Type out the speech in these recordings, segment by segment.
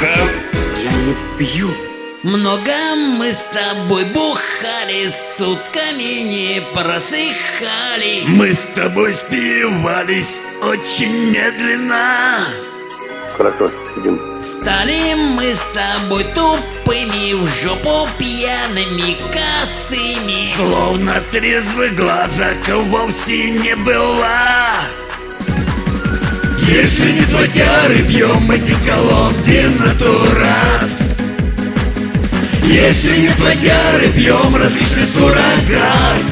бухал? Я не пью. Много мы с тобой бухали, сутками не просыхали. Мы с тобой спивались очень медленно. Хорошо, идем. Стали мы с тобой тупыми, в жопу пьяными, косыми. Словно трезвых глазок вовсе не было. Если не тводяры, пьем одеколон денатурат. Если не тводяры, пьем различный суррогат.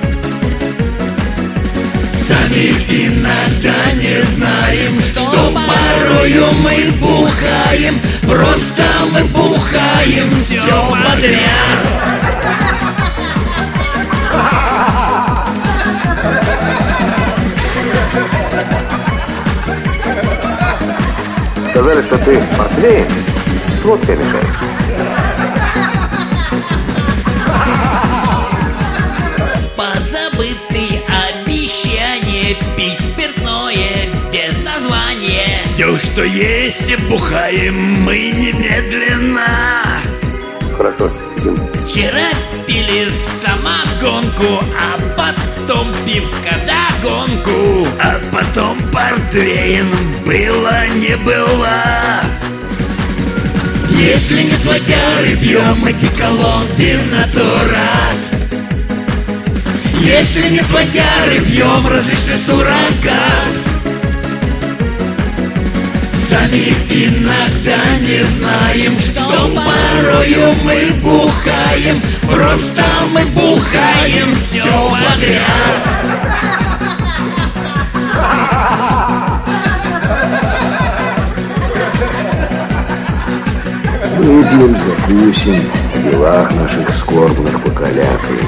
Сами иногда не знаем, что порою мы бухаем. Просто мы бухаем все подряд. Сказали, что ты портвейн с водкой мешаешь. Позабыты обещания пить спиртное без названия. Все, что есть, бухаем мы немедленно. Хорошо, идем. Вчера пили самогонку, а потом пивка догонку. А потом портвейн было не было. Если не тводяры, пьем одеколон денатурат. Если не тводяры, пьем различный суррогат. Сами иногда не знаем, что порою мы бухаем. Просто мы бухаем все подряд. Выпьем, закусим, о делах наших скорбных покалякаем.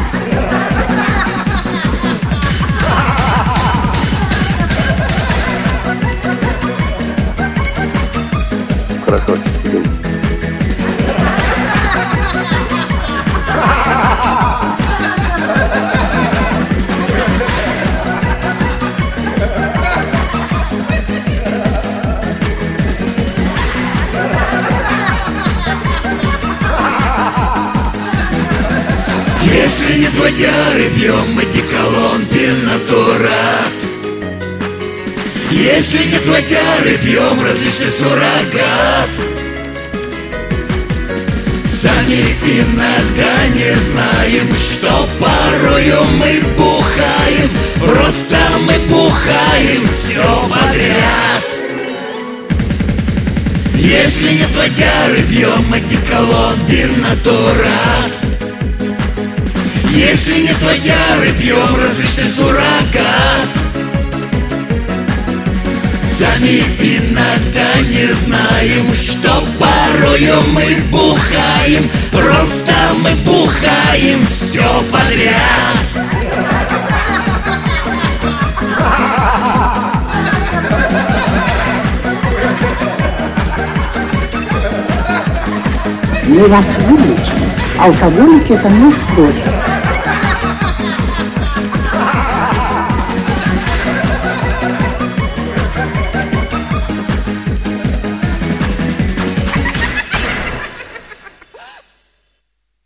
Хорошо, идем. Если не тводяры, пьем одеколон денатурат. Если не тводяры, пьем различный суррогат. Сами иногда не знаем, что порою мы бухаем. Просто мы бухаем все подряд. Если не тводяры, пьем одеколон денатурат. Если не тводяры, пьем различный суррогат. Сами иногда не знаем, что порою мы бухаем. Просто мы бухаем все подряд. Мы вас вылечим. Алкоголики — это наш тоже.